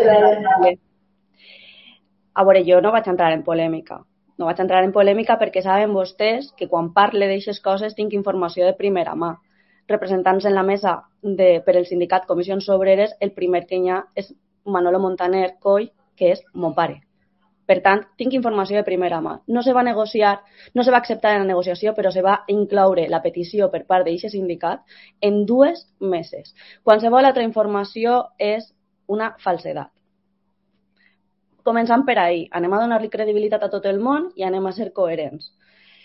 A veure, jo no vaig entrar en polèmica. No vaig entrar en polèmica perquè saben vostès que quan parle d'aixes coses tinc informació de primera mà. Representants en la mesa per el sindicat Comissions Obreres, el primer que hi ha és Manolo Montaner Coll, que és mon pare. Per tant, tinc informació de primera mà. No se va negociar, no se va acceptar en la negociació, però se va incloure la petició per part d'aquest sindicat en 2 meses. Qualsevol altra informació és una falsedat. Començant per ahir, anem a donar-li credibilitat a tot el món i anem a ser coherents.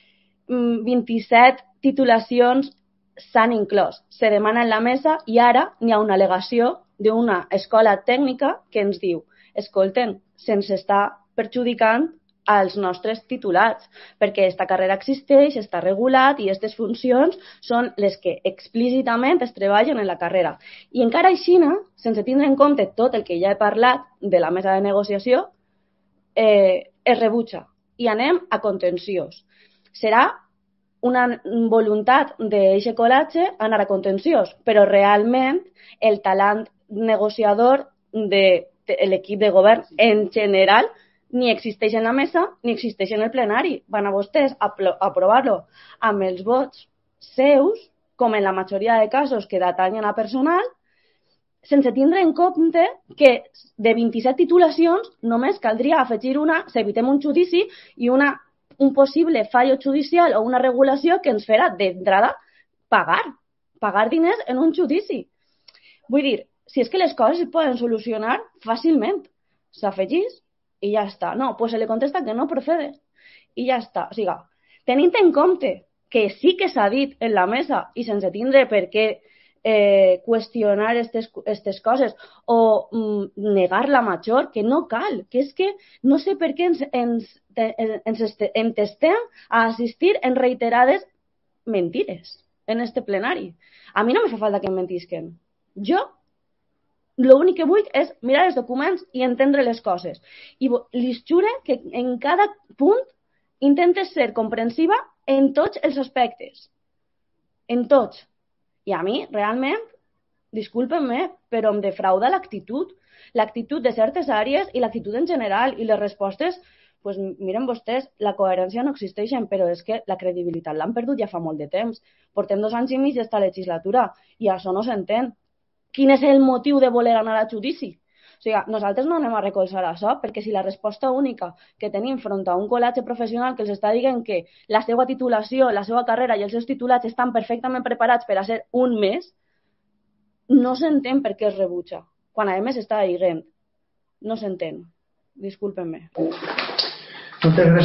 27 titulacions s'han inclòs, se demana en la mesa i ara n'hi ha una al·legació d'una escola tècnica que ens diu: escolten, se'ns està perjudicant als nostres titulats, perquè aquesta carrera existeix, està regulat i aquestes funcions són les que explícitament es treballen en la carrera. I encara així, sense tindre en compte tot el que ja he parlat de la mesa de negociació, es rebutja i anem a contenciós. Serà una voluntat d'aquest col·latge anar a contenciós, però realment el talent negociador de l'equip de govern en general ni existeix en la mesa ni existeix en el plenari. Van a vostès a aprovar-lo amb els vots seus, com en la majoria de casos que datanyen a personal, sense tindre en compte que de 27 titulacions només caldria afegir una, s'evitem un judici i un possible fallo judicial o una regulació que ens farà d'entrada pagar diners en un judici. Vull dir, si és que les coses es poden solucionar fàcilment, s'afegís i ja està. No, doncs se li contesta que no procede i ja està. O sigui, tenint en compte que sí que s'ha dit en la mesa i sense tindre per què qüestionar aquestes coses o negar la major, que no cal, que és que no sé per què ens entestem a assistir en reiterades mentires en este plenari. A mi no me fa falta que em mentisquen. Jo l'únic que vull és mirar els documents i entendre les coses. I li jure que en cada punt intentes ser comprensiva en tots els aspectes. En tots. I a mi, realment, disculpen-me, però em defrauda l'actitud de certes àrees i l'actitud en general i les respostes, doncs miren vostès, la coherència no existeix, però és que la credibilitat l'han perdut ja fa molt de temps. Portem 2 anys i mig d'esta legislatura i això no s'entén. Quin és el motiu de voler anar a judici? O sigui, nosaltres no anem a recolzar això, perquè si la resposta única que tenim front a un col·latge professional que els està dient que la seva titulació, la seva carrera i els seus titulats estan perfectament preparats per a ser un mes, no s'entén per què es rebutja, quan a més està dient. No s'entén. Disculpen-me. Moltes gràcies.